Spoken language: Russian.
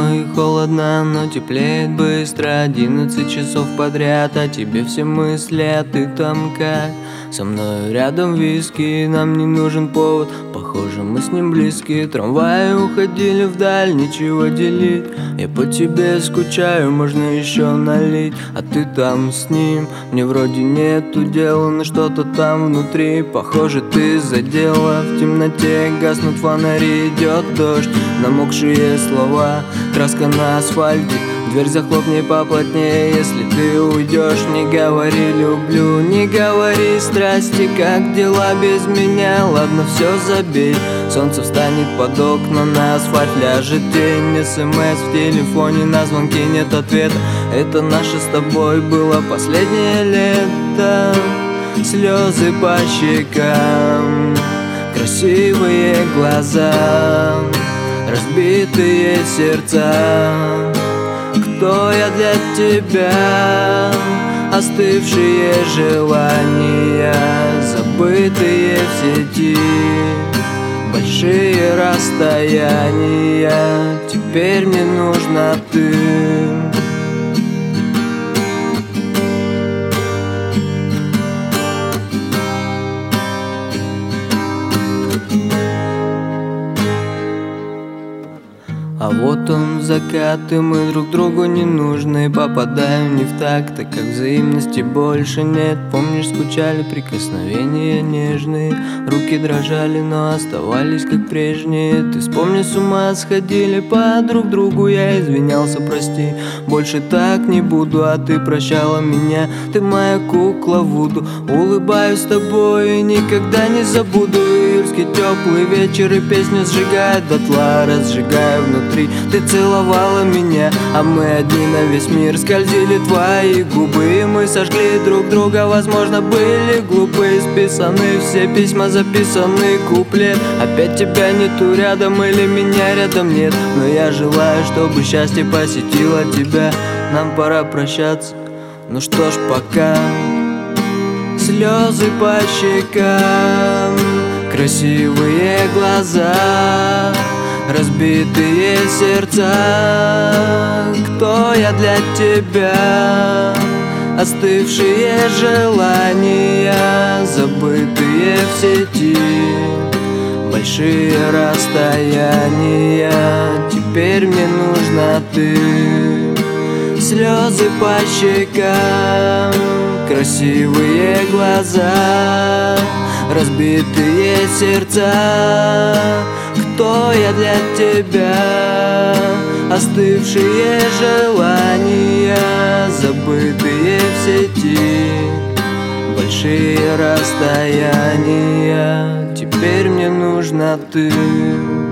зимой холодно, но теплеет быстро. 11 часов подряд, а тебе все мысли, а ты там как? Со мной рядом виски, нам не нужен повод. Похоже, мы с ним близки. Трамваи уходили вдаль, ничего делить. Я по тебе скучаю, можно еще налить. А ты там с ним, мне вроде нету дела, но что-то там внутри. Похоже, ты задела. В темноте гаснут фонари, идет дождь, намокшие слова, краска на асфальте. Дверь захлопни поплотнее, если ты уйдешь. Не говори люблю, не говори страсти, как дела без меня. Ладно, все забей, солнце встанет под окна, на асфальт ляжет тень. СМС в телефоне, на звонки нет ответа. Это наше с тобой было последнее лето. Слезы по щекам, красивые глаза, разбитые сердца. Кто я для тебя? Остывшие желания, забытые в сети, большие расстояния. Теперь мне нужна ты. А вот он закат, и мы друг другу не нужны. Попадаем не в такт, так как взаимности больше нет. Помнишь, скучали прикосновения нежные, руки дрожали, но оставались как прежние. Ты вспомни, с ума сходили по друг другу. Я извинялся, прости, больше так не буду. А ты прощала меня, ты моя кукла Вуду. Улыбаюсь с тобой и никогда не забуду. Июльский теплый вечер, и песню сжигает дотла, разжигаю внутри. Ты целовала меня, а мы одни на весь мир. Скользили твои губы, и мы сожгли друг друга. Возможно, были глупы, списаны все письма, записаны куплет. Опять тебя нету рядом, или меня рядом нет. Но я желаю, чтобы счастье посетило тебя. Нам пора прощаться, ну что ж, пока. Слезы по щекам, красивые глаза, разбитые сердца. Кто я для тебя? Остывшие желания, забытые в сети, большие расстояния. Теперь мне нужна ты. Слезы по щекам, красивые глаза, разбитые сердца. Кто я для тебя? Остывшие желания, забытые в сети, большие расстояния. Теперь мне нужна ты.